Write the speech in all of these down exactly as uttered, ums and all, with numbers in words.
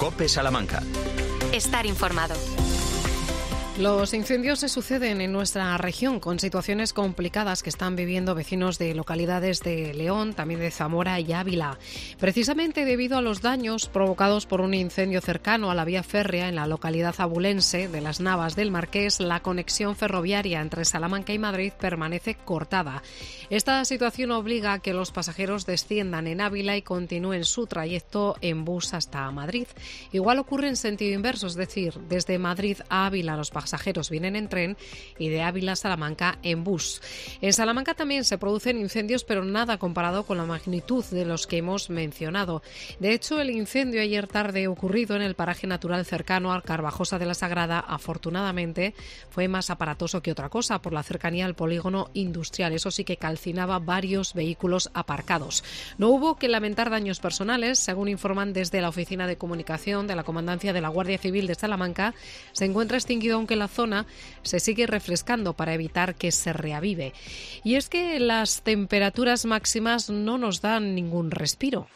COPE Salamanca. Estar informado. Los incendios se suceden en nuestra región con situaciones complicadas que están viviendo vecinos de localidades de León, también de Zamora y Ávila. Precisamente debido a los daños provocados por un incendio cercano a la vía férrea en la localidad abulense de Las Navas del Marqués, la conexión ferroviaria entre Salamanca y Madrid permanece cortada. Esta situación obliga a que los pasajeros desciendan en Ávila y continúen su trayecto en bus hasta Madrid. Igual ocurre en sentido inverso, es decir, desde Madrid a Ávila los pasajeros pasajeros vienen en tren y de Ávila a Salamanca en bus. En Salamanca también se producen incendios, pero nada comparado con la magnitud de los que hemos mencionado. De hecho, el incendio ayer tarde ocurrido en el paraje natural cercano a Carvajosa de la Sagrada, afortunadamente, fue más aparatoso que otra cosa por la cercanía al polígono industrial. Eso sí que calcinaba varios vehículos aparcados. No hubo que lamentar daños personales, según informan desde la Oficina de Comunicación de la Comandancia de la Guardia Civil de Salamanca. Se encuentra extinguido, aunque la zona se sigue refrescando para evitar que se reavive. Y es que las temperaturas máximas no nos dan ningún respiro.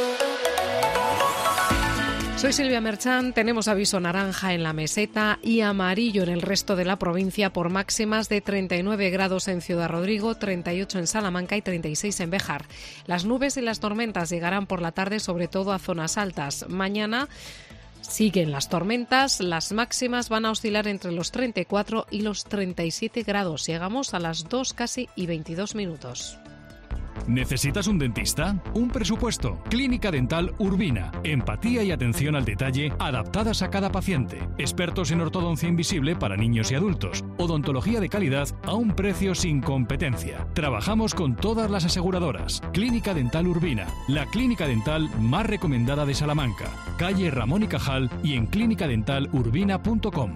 Soy Silvia Merchán, tenemos aviso naranja en la meseta y amarillo en el resto de la provincia por máximas de treinta y nueve grados en Ciudad Rodrigo, treinta y ocho en Salamanca y treinta y seis en Béjar. Las nubes y las tormentas llegarán por la tarde, sobre todo a zonas altas. Mañana siguen las tormentas, las máximas van a oscilar entre los treinta y cuatro y los treinta y siete grados. Llegamos a las dos casi y veintidós minutos. ¿Necesitas un dentista? ¿Un presupuesto? Clínica Dental Urbina. Empatía y atención al detalle adaptadas a cada paciente. Expertos en ortodoncia invisible para niños y adultos. Odontología de calidad a un precio sin competencia. Trabajamos con todas las aseguradoras. Clínica Dental Urbina. La clínica dental más recomendada de Salamanca. Calle Ramón y Cajal y en clínica dental urbina punto com.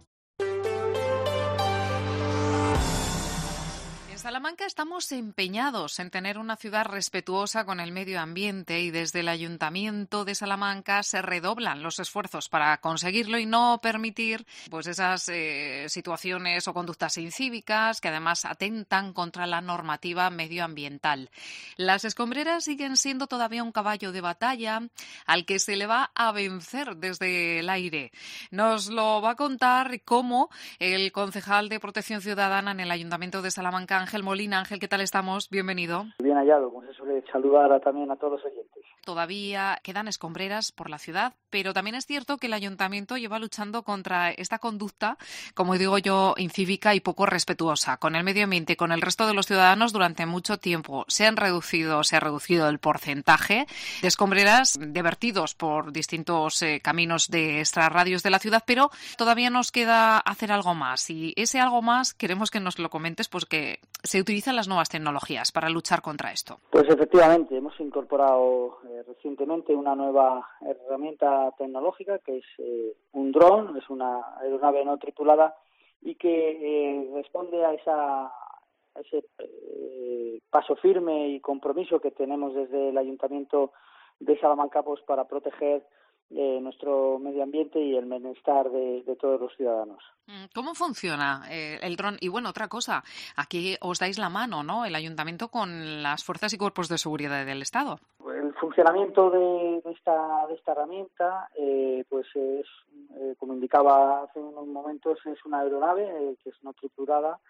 En Salamanca estamos empeñados en tener una ciudad respetuosa con el medio ambiente y desde el Ayuntamiento de Salamanca se redoblan los esfuerzos para conseguirlo y no permitir pues esas eh, situaciones o conductas incívicas que además atentan contra la normativa medioambiental. Las escombreras siguen siendo todavía un caballo de batalla al que se le va a vencer desde el aire. Nos lo va a contar cómo el concejal de Protección Ciudadana en el Ayuntamiento de Salamanca, Ángel Molina. Ángel, ¿qué tal estamos? Bienvenido. Bien hallado, como se suele saludar a, también a todos los oyentes. Todavía quedan escombreras por la ciudad, pero también es cierto que el Ayuntamiento lleva luchando contra esta conducta, como digo yo, incívica y poco respetuosa con el medio ambiente y con el resto de los ciudadanos durante mucho tiempo. Se han reducido, se ha reducido el porcentaje de escombreras de vertidos por distintos eh, caminos de extrarradios de la ciudad, pero todavía nos queda hacer algo más. Y ese algo más queremos que nos lo comentes, pues que se utilizan las nuevas tecnologías para luchar contra esto. Pues efectivamente, hemos incorporado eh, recientemente una nueva herramienta tecnológica que es eh, un dron, es una aeronave no tripulada y que eh, responde a, esa, a ese eh, paso firme y compromiso que tenemos desde el Ayuntamiento de Salamanca pues, para proteger eh, nuestro medio ambiente y el bienestar de, de todos los ciudadanos. ¿Cómo funciona eh, el dron? Y bueno, otra cosa, aquí os dais la mano, ¿no?, el Ayuntamiento con las fuerzas y cuerpos de seguridad del Estado. El funcionamiento de, de, esta, de esta herramienta, eh, pues es, eh, como indicaba hace unos momentos, es una aeronave eh, que es no tripulada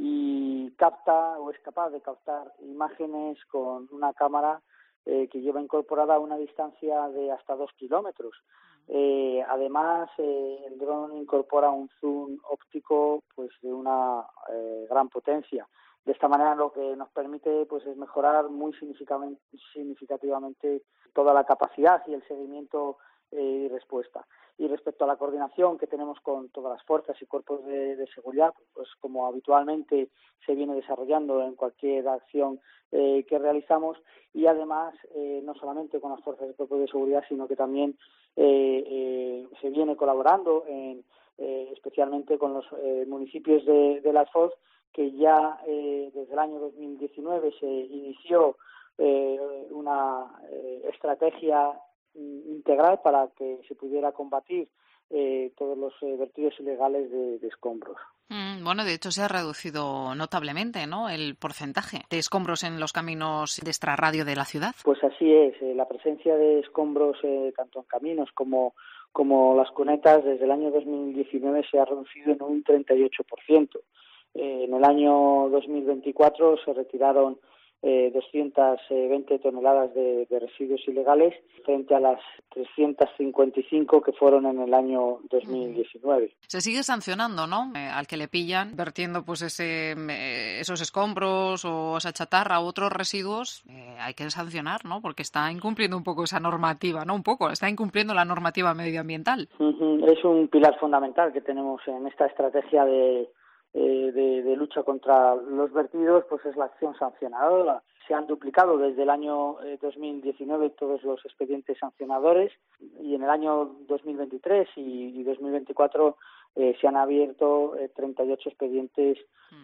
y capta o es capaz de captar imágenes con una cámara eh, que lleva incorporada a una distancia de hasta dos kilómetros. Eh, además, eh, el dron incorpora un zoom óptico pues de una eh, gran potencia. De esta manera, lo que nos permite pues es mejorar muy significativamente toda la capacidad y el seguimiento eh, y respuesta. Y respecto a la coordinación que tenemos con todas las fuerzas y cuerpos de, de seguridad, pues como habitualmente se viene desarrollando en cualquier acción eh, que realizamos, y además eh, no solamente con las fuerzas y cuerpos de seguridad, sino que también eh, eh, se viene colaborando en, eh, especialmente con los eh, municipios de, de Las Foz, que ya eh, desde el año dos mil diecinueve se inició eh, una eh, estrategia integral para que se pudiera combatir eh, todos los eh, vertidos ilegales de, de escombros. Mm, bueno, de hecho se ha reducido notablemente, ¿no?, el porcentaje de escombros en los caminos de extrarradio de la ciudad. Pues así es, eh, la presencia de escombros eh, tanto en caminos como, como las cunetas desde el año dos mil diecinueve se ha reducido en un treinta y ocho por ciento. Eh, en el año dos mil veinticuatro se retiraron eh, doscientas veinte toneladas de, de residuos ilegales frente a las trescientas cincuenta y cinco que fueron en el año dos mil diecinueve. Se sigue sancionando, ¿no?, eh, al que le pillan vertiendo pues ese eh, esos escombros o esa chatarra u otros residuos. Eh, hay que sancionar, ¿no?, porque está incumpliendo un poco esa normativa, no un poco, está incumpliendo la normativa medioambiental. Uh-huh. Es un pilar fundamental que tenemos en esta estrategia de Eh, de, de lucha contra los vertidos, pues es la acción sancionadora. Se han duplicado desde el año eh, dos mil diecinueve todos los expedientes sancionadores y en el año dos mil veintitrés y, y dos mil veinticuatro eh, se han abierto eh, treinta y ocho expedientes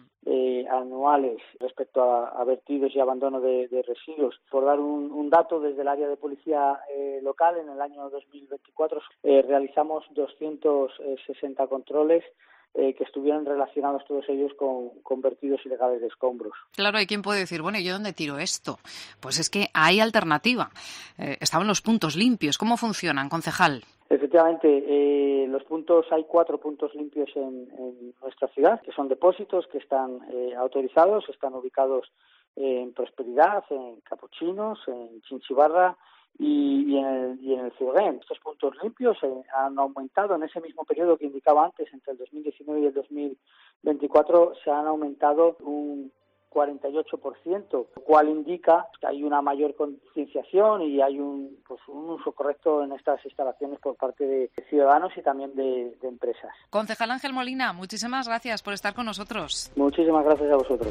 eh, anuales respecto a, a vertidos y abandono de, de residuos. Por dar un, un dato, desde el área de policía eh, local, en el año dos mil veinticuatro eh, realizamos doscientos sesenta controles Eh, que estuvieran relacionados todos ellos con, con vertidos ilegales de escombros. Claro, hay quien puede decir, bueno, ¿y yo dónde tiro esto? Pues es que hay alternativa. Eh, estaban los puntos limpios. ¿Cómo funcionan, concejal? Efectivamente, eh, los puntos, hay cuatro puntos limpios en, en nuestra ciudad, que son depósitos que están eh, autorizados, están ubicados en Prosperidad, en Capuchinos, en Chinchibarra, Y, y en el, y en el Ciudadén. Estos puntos limpios eh, han aumentado en ese mismo periodo que indicaba antes, entre el dos mil diecinueve y el dos mil veinticuatro, se han aumentado un cuarenta y ocho por ciento, lo cual indica que hay una mayor concienciación y hay un, pues, un uso correcto en estas instalaciones por parte de ciudadanos y también de, de empresas. Concejal Ángel Molina, muchísimas gracias por estar con nosotros. Muchísimas gracias a vosotros.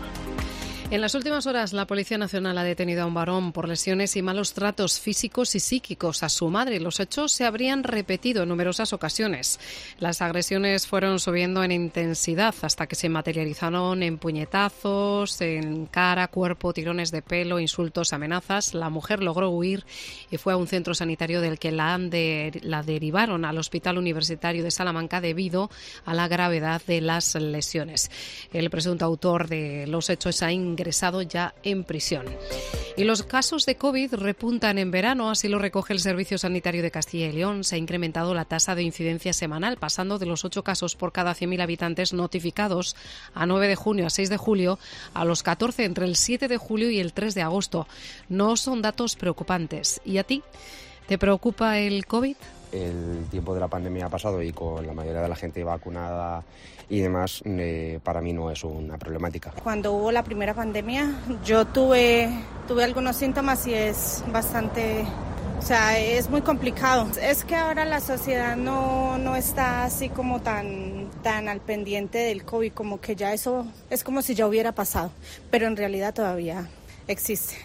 En las últimas horas, la Policía Nacional ha detenido a un varón por lesiones y malos tratos físicos y psíquicos a su madre. Los hechos se habrían repetido en numerosas ocasiones. Las agresiones fueron subiendo en intensidad hasta que se materializaron en puñetazos, en cara, cuerpo, tirones de pelo, insultos, amenazas. La mujer logró huir y fue a un centro sanitario del que la, de, la derivaron al Hospital Universitario de Salamanca debido a la gravedad de las lesiones. El presunto autor de los hechos ha ingresado ya en prisión. Y los casos de COVID repuntan en verano, así lo recoge el Servicio Sanitario de Castilla y León. Se ha incrementado la tasa de incidencia semanal, pasando de los ocho casos por cada cien mil habitantes notificados a nueve de junio a seis de julio, a los catorce entre el siete de julio y el tres de agosto. No son datos preocupantes. ¿Y a ti? ¿Te preocupa el COVID? El tiempo de la pandemia ha pasado y con la mayoría de la gente vacunada y demás, eh, para mí no es una problemática. Cuando hubo la primera pandemia, yo tuve, tuve algunos síntomas y es bastante, o sea, es muy complicado. Es que ahora la sociedad no, no está así como tan, tan al pendiente del COVID, como que ya eso es como si ya hubiera pasado, pero en realidad todavía existe.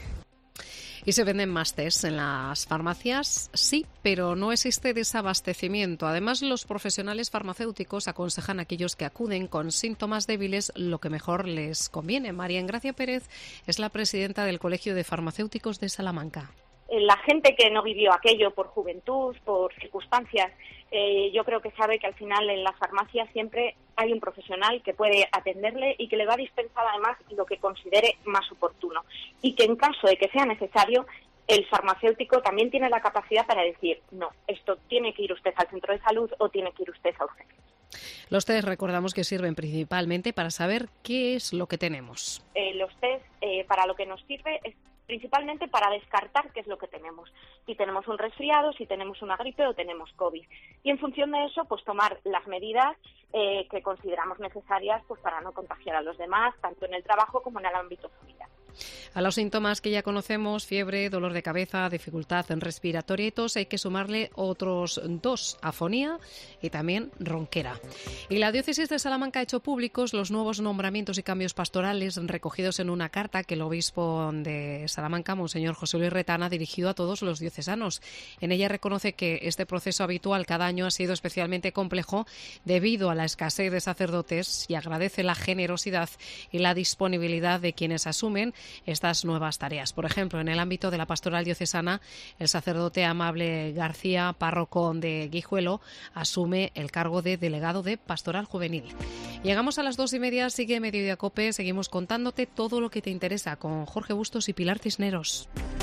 ¿Y se venden más test en las farmacias? Sí, pero no existe desabastecimiento. Además, los profesionales farmacéuticos aconsejan a aquellos que acuden con síntomas débiles lo que mejor les conviene. María Engracia Pérez es la presidenta del Colegio de Farmacéuticos de Salamanca. La gente que no vivió aquello por juventud, por circunstancias, eh, yo creo que sabe que al final en la farmacia siempre hay un profesional que puede atenderle y que le va a dispensar además lo que considere más oportuno. Y que en caso de que sea necesario, el farmacéutico también tiene la capacidad para decir, no, esto tiene que ir usted al centro de salud o tiene que ir usted a urgencias. Los test recordamos que sirven principalmente para saber qué es lo que tenemos. Eh, los test eh, para lo que nos sirve es principalmente para descartar qué es lo que tenemos. Si tenemos un resfriado, si tenemos una gripe o tenemos COVID. Y en función de eso, pues tomar las medidas eh, que consideramos necesarias pues para no contagiar a los demás, tanto en el trabajo como en el ámbito familiar. A los síntomas que ya conocemos, fiebre, dolor de cabeza, dificultad respiratoria y tos, hay que sumarle otros dos, afonía y también ronquera. Y la Diócesis de Salamanca ha hecho públicos los nuevos nombramientos y cambios pastorales recogidos en una carta que el obispo de Salamanca, Monseñor José Luis Retana, ha dirigido a todos los diocesanos. En ella reconoce que este proceso habitual cada año ha sido especialmente complejo debido a la escasez de sacerdotes y agradece la generosidad y la disponibilidad de quienes asumen estas nuevas tareas. Por ejemplo, en el ámbito de la pastoral diocesana, el sacerdote Amable García, párroco de Guijuelo, asume el cargo de delegado de Pastoral Juvenil. Llegamos a las dos y media, sigue Mediodía Cope, seguimos contándote todo lo que te interesa con Jorge Bustos y Pilar Cisneros.